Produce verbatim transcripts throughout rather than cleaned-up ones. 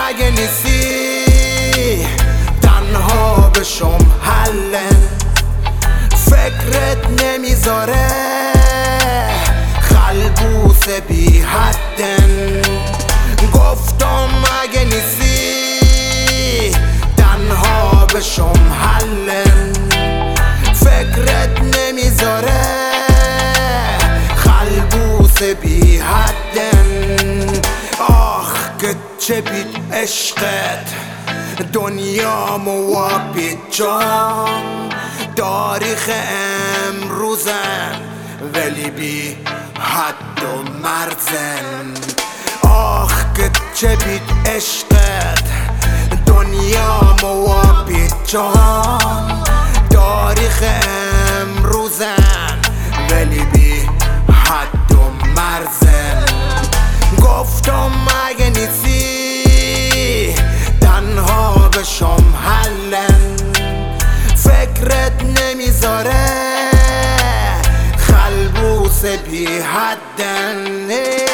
مگه نیستی تنها بشم حلن فکرت نمیذاره خلبوس بی حدن گفتم مگه نیستی تنها بشم حلن فکرت نمیذاره خلبوس بی حدن آخ که چه بید عشقت دنیامو وابید جان تاریخ امروزن ولی بی حد و مرزن آخ که چه بید عشقت دنیامو وابید جان تاریخ امروزن ولی بی حد و مرزن گفتم مگه نیستی تنها بشم حلن فکرت نمیذاره خلبوس بی حدن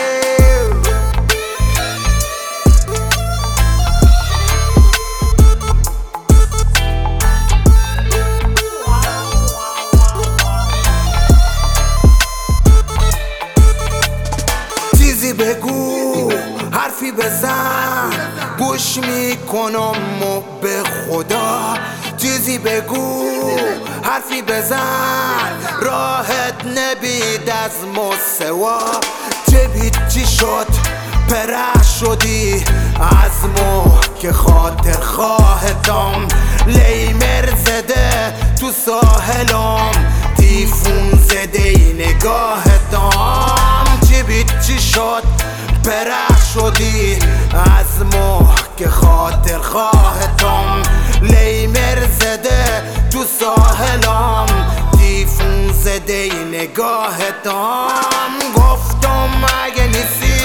چیزی بگو حرفی بزن گوش میکنم و به خدا چیزی بگو حرفی بزن راحت نبید از مسوا چه بید چی شد پره شدی از مو که خاطر خواهتم لیمر زده تو ساحلم تیفون زده ای نگاهتم چی بید چی شد پره شدی از مو که خاطر خواهتم لیمر زده تو ساحلم تیفون زده ای نگاهتم گفتم مگه نیستی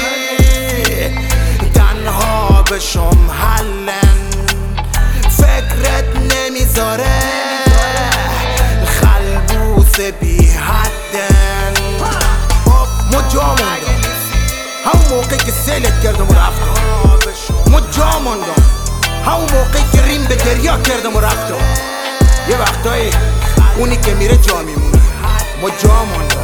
تنها بشم حلن فکرت نمیذاره خلبوس بی حدن مجا موندم همون موقعی که سیلت کردم و رفتم مجا موندم همون موقعی که ریم به دریا کردم و رفتم یه وقتایی اونی که میره جا میمونه مجا موندم